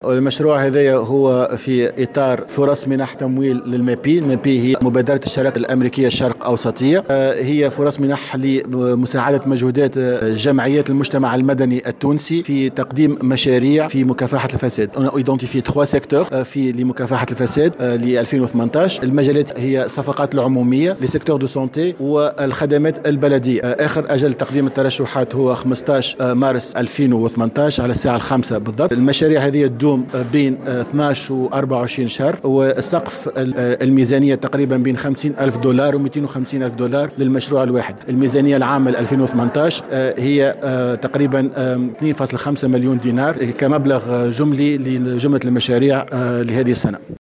المشروع هذا هو في إطار فرص منح تمويل للمابي. المابي هي مبادرة الشراكة الأمريكية الشرق أوسطية. هي فرص منح لمساعدة مجهودات جمعيات المجتمع المدني التونسي في تقديم مشاريع في مكافحة الفساد. أنا أيدونتيفي 3 سيكتور في لمكافحة الفساد ل 2018. المجالات هي الصفقات العمومية لسيكتور دو سونتي والخدمات البلدية. آخر أجل تقديم الترشحات هو 15 مارس 2018 على الساعة 5 بالضبط. المشاريع هذه تدوم بين 12 و 24 شهر، والسقف الميزانية تقريبا بين 50,000 دولار و 250,000 دولار للمشروع الواحد. الميزانية العامة 2018 هي تقريبا 2.5 مليون دينار كمبلغ جملي لجملة المشاريع لهذه السنة.